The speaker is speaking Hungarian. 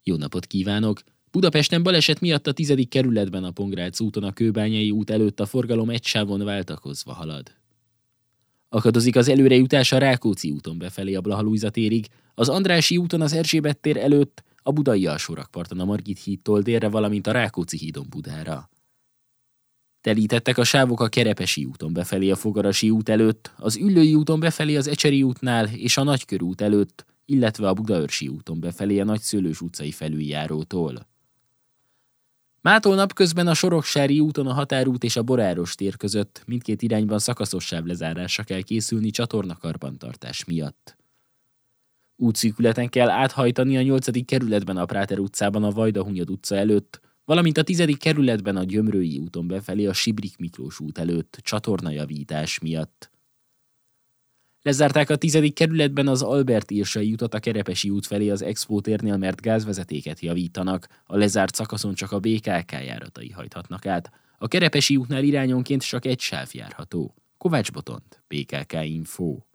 Jó napot kívánok! Budapesten baleset miatt a 10. kerületben a Pongrác úton a Kőbányai út előtt a forgalom egy sávon váltakozva halad. Akadozik az előrejutás a Rákóczi úton befelé a Blaha-Lujza térig, az Andrássy úton az Erzsébet tér előtt, a budai alsórakparton a Margit hídtól délre, valamint a Rákóczi hídon Budára. Telítettek a sávok a Kerepesi úton befelé a Fogarasi út előtt, az Üllői úton befelé az Ecseri útnál és a Nagykörút előtt, illetve a Budaörsi úton befelé a Nagyszőlős utcai felüljárótól. Mától napközben a Soroksári úton a Határút és a Boráros tér között mindkét irányban szakaszos sávlezárásra kell készülni csatornakarbantartás miatt. Útszűkületen kell áthajtani a 8. kerületben a Práter utcában a Vajdahunyad utca előtt, valamint a 10. kerületben a Gyömrői úton befelé a Sibrik Miklós út előtt csatornajavítás miatt. Lezárták a 10. kerületben az Albert Irsai utat a Kerepesi út felé az Expo térnél, mert gázvezetéket javítanak, a lezárt szakaszon csak a BKK járatai hajthatnak át. A Kerepesi útnál irányonként csak egy sáv járható. Kovács Botont, BKK Info.